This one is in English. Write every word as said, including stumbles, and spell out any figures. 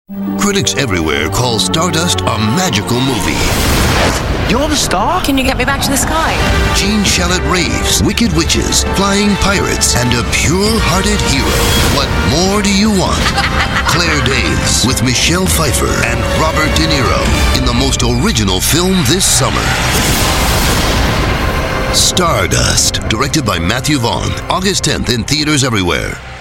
Critics everywhere call Stardust a magical movie. You're the star? Can you get me back to the sky? Gene Shalit raves, wicked witches, flying pirates, and a pure-hearted hero. What more do you want? Claire Danes with Michelle Pfeiffer and Robert De Niro in the most original film this summer. Stardust, directed by Matthew Vaughn, August tenth in theaters everywhere.